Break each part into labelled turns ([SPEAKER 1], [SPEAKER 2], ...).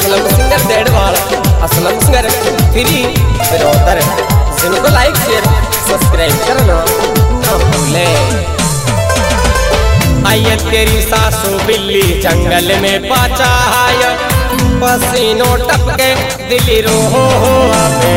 [SPEAKER 1] Aslam singer Dedwal, Aslam singer फ्री बिरोतर। जिनको लाइक शेयर सब्सक्राइब करना ना भूले। आइए तेरी सासू बिल्ली जंगल में पचाया, पसीनों टपके दिली रोहो आवे।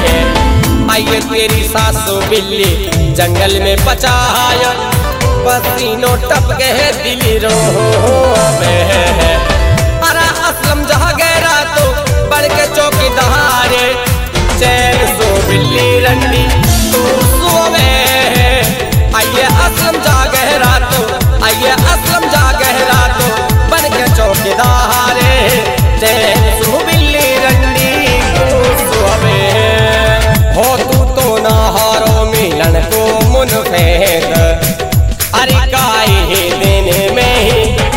[SPEAKER 1] आइए तेरी सासू बिल्ली जंगल में पचाया, पसीनों टपके दिली रोहो आवे। अरे असलम जहाँ गहरा तो बढ़ के चौकीदार, चैन सो बिल्ली रंडी तू सोवे। आइए असलम जा गहरा तो, आइए असलम जा गहरा तो बन के चौकीदार, चैन सो बिल्ली रंडी तू सोवे। हो तू तो नहारो मिलन को मुनफेद, अरे काहे देने में ही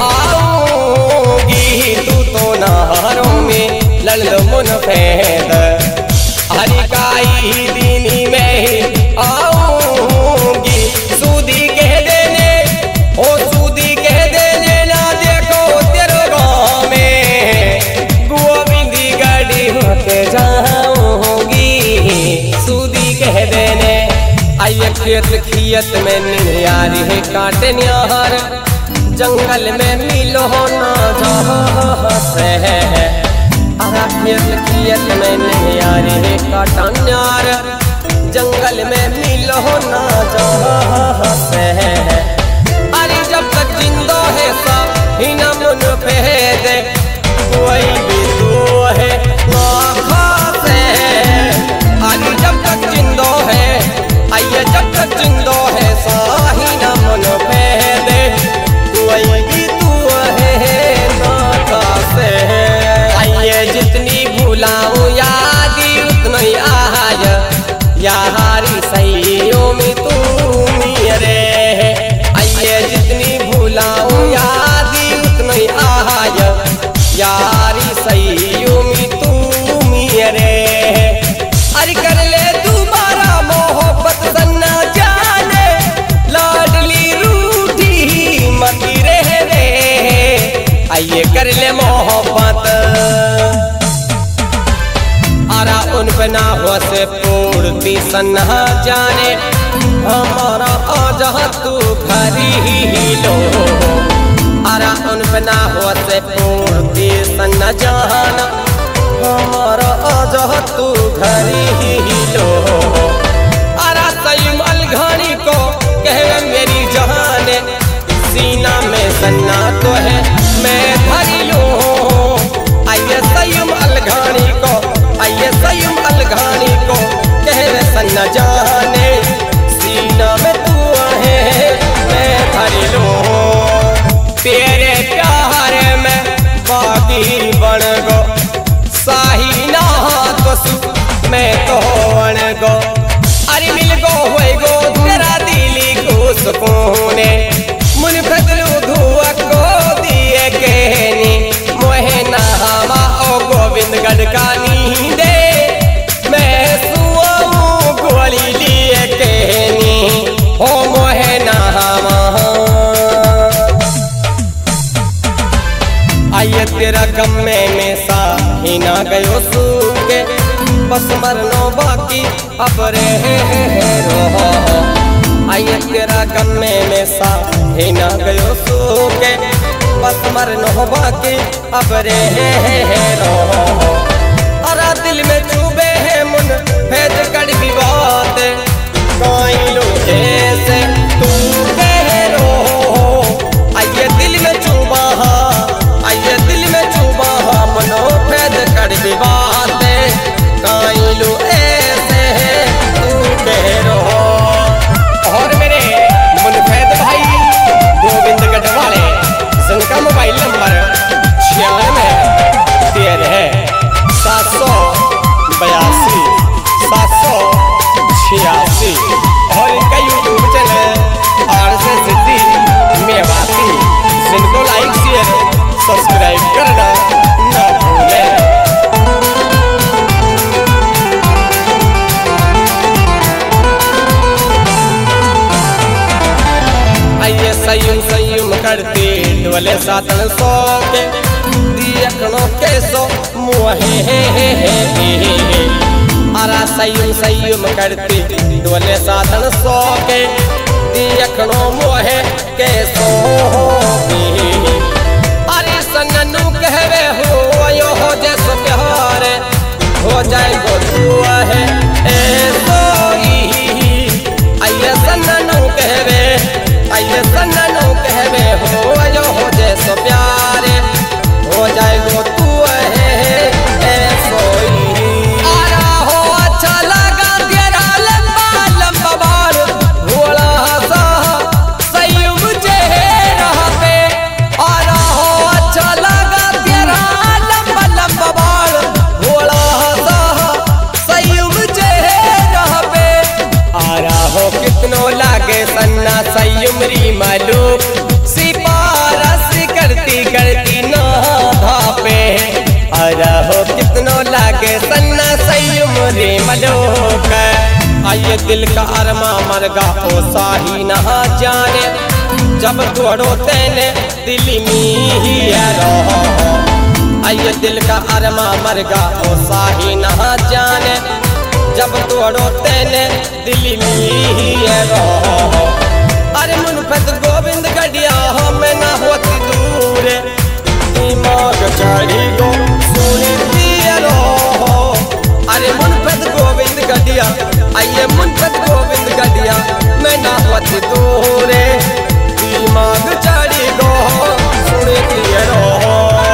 [SPEAKER 1] आऊंगी। तू तो नहारो में लल मुनफेद, अरे काहे दीनी में ही आऊंगी। सूदी कह देने, ओ सूदी कह देने ना देखो तेरे गाँव में गोविंदी गाड़ी होके जाऊंगी। सूदी कह देने आइए खेत खियत में निहारी है काटे निहार, जंगल में मिलो ना जहाँ से है। खेत खियत में निहारी है काटा निहार, जंगल में मिलो ना जहाँ से है। अरे जब तक जिंदा है सब ही न मुन फेद, कोई भी तो है से। अरे जब तक जिंदा है, आइए जब तक जिंदा है साही न मुन फेद, कोई भी तो है ना से। आइए जितनी भुलाऊं यादी उतना ही आया, यारी सहियों में तू मेरे। आइए जितनी भुलाऊं यादी उतना ही आया, यारी सहियों में तू मेरे। अरे कर ले दोबारा मोहब्बत सन्ना जाने, लाडली रूठी मती रह रे। आइए कर ले मोहब्बत, आरा उन पे ना हो से पूर्ति सन्हा जाने, हमारा आजा तू घरी ही लो। आरा उन पे ना हो से पूर्ति सन्हा जाना, हमारा आजा तू घरी ही लो। आरा सयूम अलघानी को कहे मेरी जहाने, सीना में सन्ना तो है मैं भरी लूं। आइए सयूम अलघानी को, आइए सयूम अलघानी को कहे सन्ना जाने, सीना में तू है मैं भरी लूं। तेरे प्यार में बागी बन गो, साही ना तो सु मैं तो बन गो। अरे मिल गो होए गो तेरा दिली को सुकून, मुन फजलू धुआ को दिए कहनी मोहे नामा ओ गोविंद गढ़कानी दे। मैं सुआऊं गोली लिए कहनी हो मोहे नामा। आइए तेरा गम में सा ही ना गयो सूखे, बस मरनो बाकी अब रहे रो। आइए तेरा गम में सा ही ना गयो सूखे, बस मरनो बाकी अब रहे रो। अरा दिल में चुभे है मुन भेद कड़वी बात, कोई लो जैसे तू कह रो। आइए दिल में चुभा, आइए दिल में चुभा मनो भेद कड़वी बात, कोई लो ऐसे तू कह रो। और मेरे मुनफैद भाई गोविंद गढ़वाले, जिनका मोबाइल नंबर 9613 782 और इनका YouTube channel RJ Siddhi Mewati. जिनको लाइक शेयर सब्सक्राइब करना ना भूलें। आइए सयूम सयूम करती डोले सातन सो के दियकनो के सो मोहे अरा सयुम करती डोले साधन सो के देखनो मोहे के सो अरे सन्नू कहवे हो यो हो जैसो प्यार हो जाए गो तू है आइए सन्नू कहवे आइए सन्नू कहवे हो यो हो जैसो प्यार हो जाए गो तू सन्ना सयुमरी मालूक सिपारस करती करती ना धापे अरा हो कितनो लागे सन्ना सयुमरी मालूक आइए दिल का अरमा मरगा ओ साही ना जाने जब तोड़ो तेने दिल में ही रहो आइए दिल का अरमा मरगा ओ साही ना जाने जब तोड़ो तेने दिल में ही रहो अरे मुनफत गोविंद गढ़िया हमें ना होती दूर दिमाग चढ़ी गो सुनी दिया रहो अरे मुनफत गोविंद गढ़िया आइए मुनफत गोविंद गढ़िया मैं ना होती दूर दिमाग चढ़ी गो सुनी दिया रहो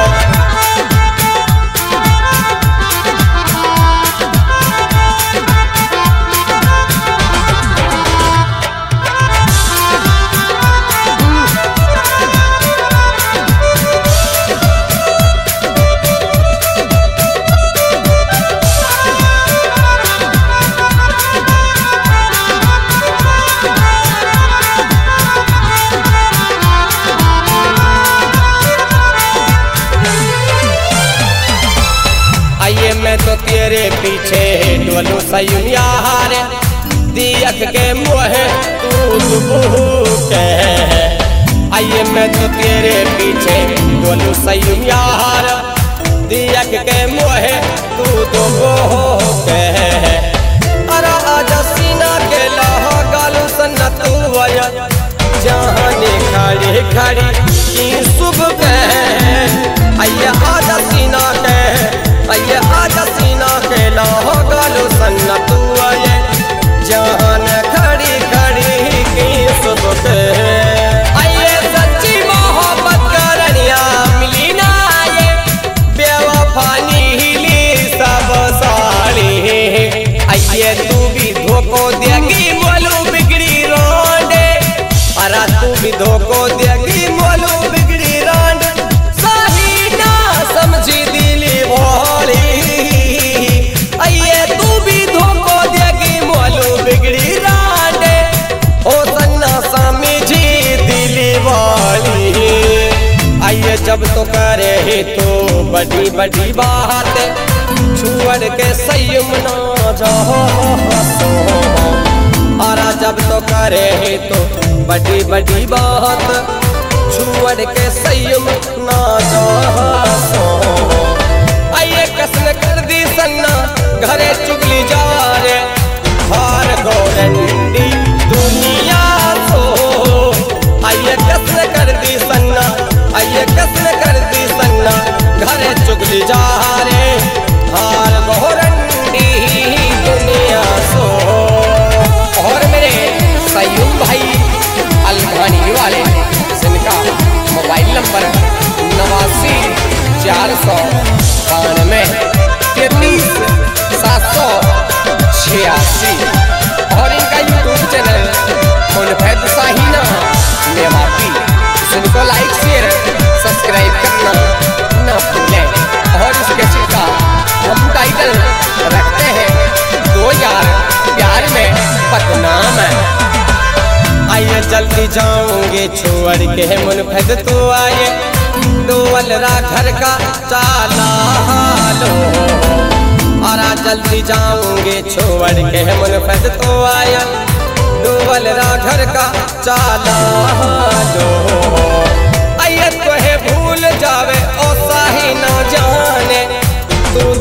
[SPEAKER 1] मैं तो तेरे पीछे डोलू सयुम यार दियक के मोहे तू के आइए मैं तो तेरे पीछे डोलू सयुम यार दियक के मोहे तू के अरे आजा सीना के लह गालू सन्ना तू आया जहाने खड़ी खड़ी की शुभ के आइए आजा सीना के आइए आजा सीना के लाहो गालो सन्ना तू आए जहान खड़ी खड़ी की सुबह आइए सच्ची मोहब्बत करनिया मिली ना आए बेवफानी हिली सब साड़ी आइए तू भी धोखो देगी मोलू बिगड़ी रोंडे अरा तू भी धोखो देगी मोलू बिगड़ी रोंडे सही ना समझी दिली आइए तू भी धोखो देगी मोलू बिगड़ी रांडे ओ सन्ना सामी जी दिली वाली आइए जब तो करे तो बड़ी बड़ी बात छुअड़ के सयुम ना जाओ आरा जब तो करे तो बड़ी बड़ी बात छुअड़ के सयुम ना जाओ आइए कसम कर दी सन्ना घरे चुगली जा रे हार गोरंडी दुनिया सो आइए कसम कर दी सन्ना आइए कसम कर दी सन्ना घरे चुगली जा रे हार गोरंडी दुनिया सो और मेरे सयुम भाई अलघानी वाले जिनका मोबाइल नंबर 89 और इनका यूट्यूब चैनल मुनफत साहिना मेवाती, जिनको लाइक शेयर सब्सक्राइब करना न भूलें। और इस कैसेट का हम टाइटल रखते हैं 2 यार प्यार में बदनाम है। आइए जल्दी जाऊंगे छोड़ के मुनफत तो आए डोलरा घर का चाला लो। और जल्दी जाऊंगे छोड़ के मुनफत तो आया डोलरा घर का चाला लो। आइए तो है भूल जावे ओ साही ना जाने तू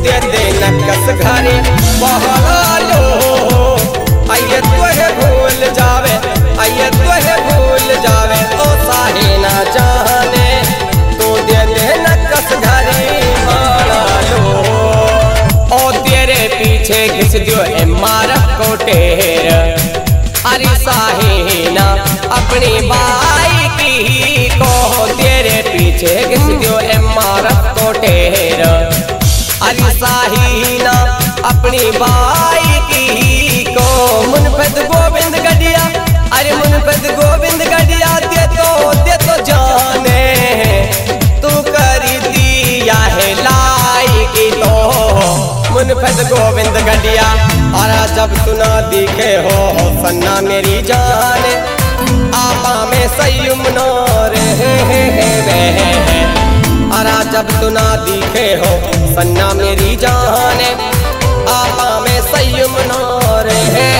[SPEAKER 1] घरे बहला लो आइए तोहे भूल जावे आइए तोहे भूल जावे ओ साहे ना जाने तू दे दे न कस घरे बहला लो ओ तेरे पीछे घिस दियो ए मारा कोटेर अरे साहिना अपनी बाई की को तेरे पीछे घिस दियो ए मारा कोटेर अरे साहिना अपनी बाई की को मुनफत गोविंद गढ़िया अरे मुनफत गोविंद गढ़िया दे तो जाने तू कर दिया है लाई की तो मुनफत गोविंद गढ़िया अरे जब तू ना दिखे हो सन्ना मेरी जान आपा में सयुम नो रे अरे जब तू ना दिखे हो सन्ना मेरी जान आपा में सयुम नो रे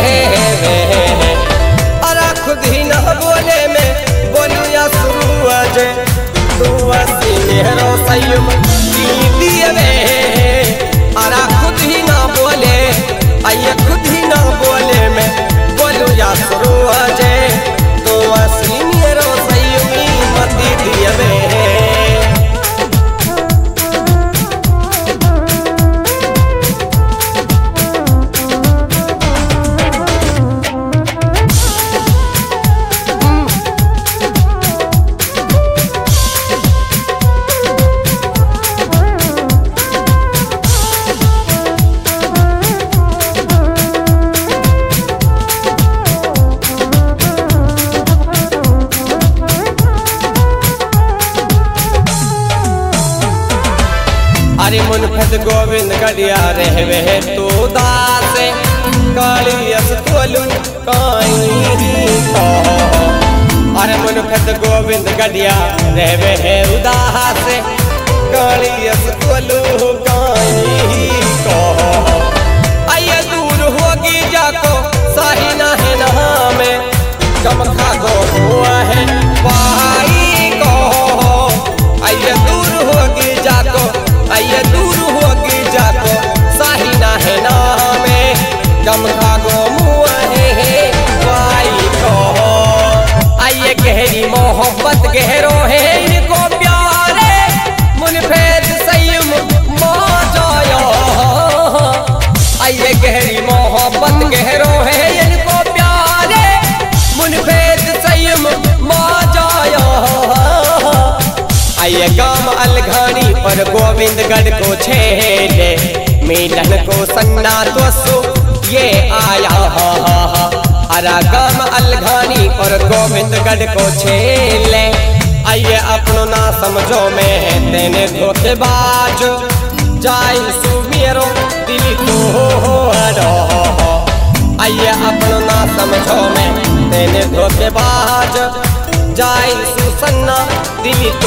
[SPEAKER 1] अरे खुद ही ना बोले मैं बोलूं या शुरू अजे तू हसी मेहरो सयुम दिए अरे खुद ही ना बोले आइए खुद ही ना बोले मैं बोलूं या शुरू अजे तो हसी मेहरो सयुमी मती दिए अरे मुनफत गोविंद गढ़िया रहवे तू दास कालियस तोलू काई अरे मुनफत गोविंद गढ़िया रहवे उदास कालियस तोलू काई आइए दूर होगी जाको साहिना है नहा में चमका गो हुआ है भाई को आइए दूर होगी जाको आइए दूर होगी जाको साहिना है नामे चमका गो मुआ है भाई को आइए गहरी मोहब्बत गहरो है इनको प्यारे मुनफत सयुम मौजाया आइए गहरी मोहब्बत गहरो है इनको प्यारे मुनफत सयुम मौजाया आइए गाम अलघानी पर गोविंदगढ़ को छेले मिलन को सन्ना दोसो ये आया अरा गाम अलघानी और गोविंदगढ़ को छेले आइए अपनो ना समझो में तेने धोखेबाज जाई सुमेरो दिल तो आइए अपनो ना समझो में तेने धोखेबाज जाई सुसन्ना दिल तो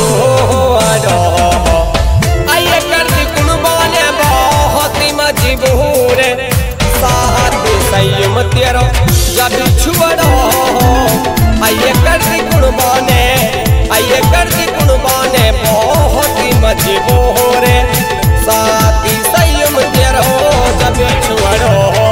[SPEAKER 1] आइए कर दी कुर्बाने बहुत ही मजबूर साथ सयुम तेरो जब छुड़ो आइए कर दी कुर्बाने आइए कर दी कुर्बाने बहुत ही मजबूर साथ सयुम तेरो जब छुड़ो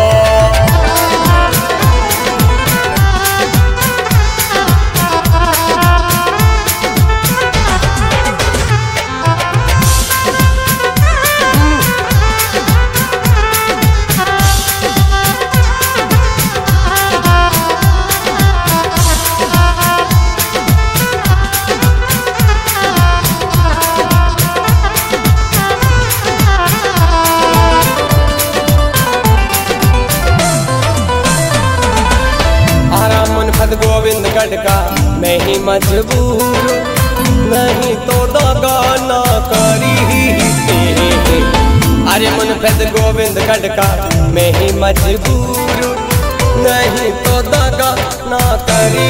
[SPEAKER 1] गोविंदगढ़ का मैं ही मजबूर नहीं तो दगा ना करी अरे मुनफत गोविंदगढ़ का मैं ही मजबूर नहीं तो दगा ना करी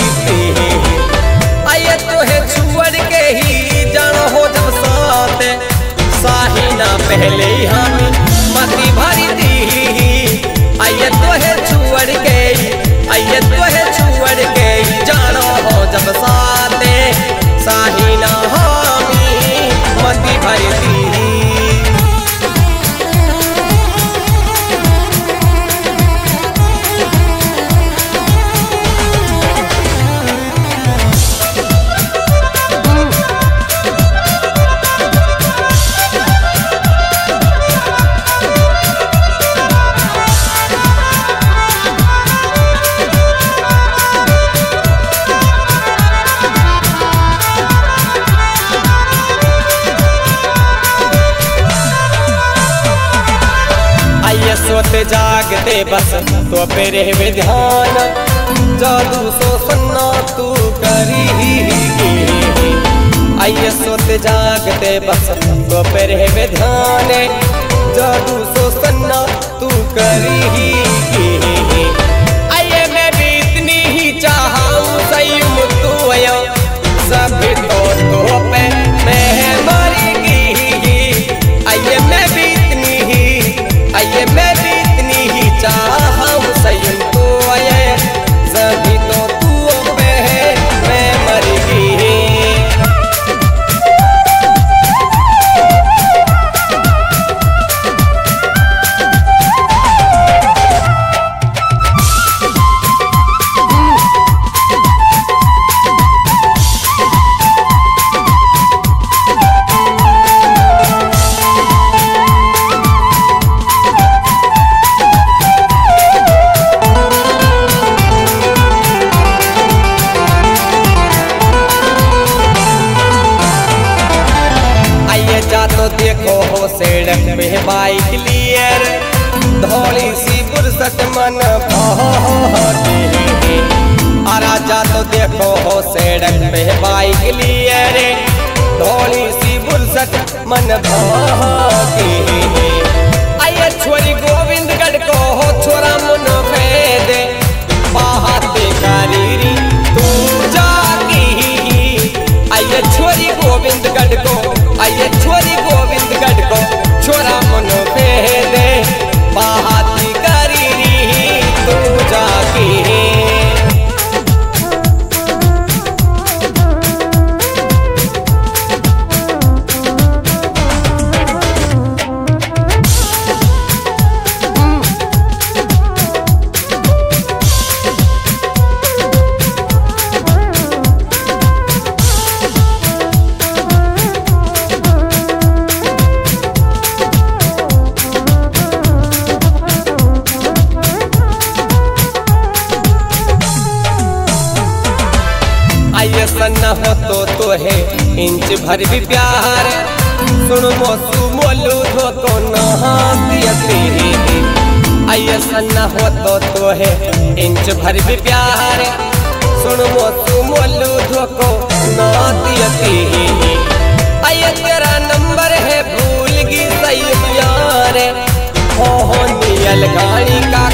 [SPEAKER 1] आइए तो है छुअर के ही जाना हो जब साथ साहिना पहले ही हामी मती भरी दी आइए तो है छुअर के आइए तो है छुअर के जानो हो जब साथ साहिना हामी मती भरी दी सोते जागते बस तो पे रहे ध्यान, जादू सो सुनना तू करी। आइए सोते जागते बस तो पे रहे ध्यान, जादू सो सुनना तू करी। आइए मैं भी इतनी ही चाहूँ सयूं तू आया, सभी तो पे मैं मरेगी। आइए मैं भी इतनी ही, आइए मैं भी इतनी ही चाहूँ सयूं तू आया, सभी तो तू पे मैं मरेगी। जा तो देखो हो सड़क पे बाइक लिए, धौली सी बुरसट मन भागे। आरा जा तो देखो हो सड़क पे बाइक लिए, धौली सी बुरसट मन भागे। आइए छोरी गोविंदगढ़ को हो छोरा मन भेद, बाहते करीरी तू जागी। आइए छोरी गोविंदगढ़ को, आइए छोरी गोविंदगढ़ को छोरा मन भेद, बाहाती करी तू जागी। आइए सन्ना हो तो है इंच भर भी प्यार, सुन मोसू मोलू धोको नहाती। आइए सन्ना हो तो है इंच भर भी प्यार, सुन मोसू मोलू धोको नहाती। आइए तेरा नंबर है भूल गई सही यार, हो नियल गाड़ी का